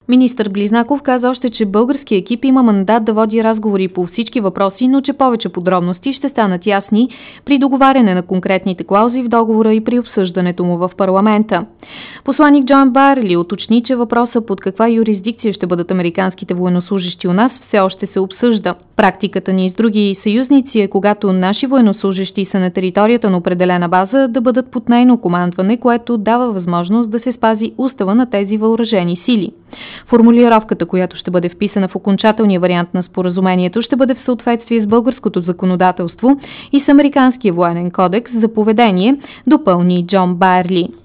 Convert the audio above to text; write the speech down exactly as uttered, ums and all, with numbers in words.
Министър Близнаков каза още, че български екип има мандат да води разговори по всички въпроси, но че повече подробности ще станат ясни при договаряне на конкретните клаузи в договора и при обсъждането му в парламента. Посланик Джон Байерли уточни, че въпроса под каква юрисдикция ще бъдат американските военнослужещи у нас все още се обсъжда. Практиката ни с други съюзници е, когато наши военнослужещи са на територията на определена база, да бъдат под нейно командване, което дава възможност да се спази устава на тези въоръжени сили. Формулировката, която ще бъде вписана в окончателния вариант на споразумението, ще бъде в съответствие с българското законодателство и с Американския военен кодекс за поведение, допълни Джон Байерли.